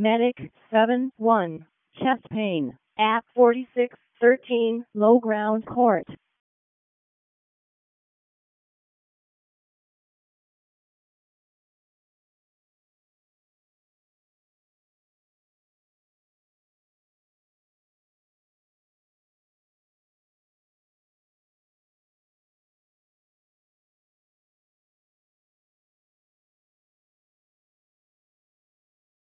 Medic 7-1. Chest pain. At 4613 Low Ground Court.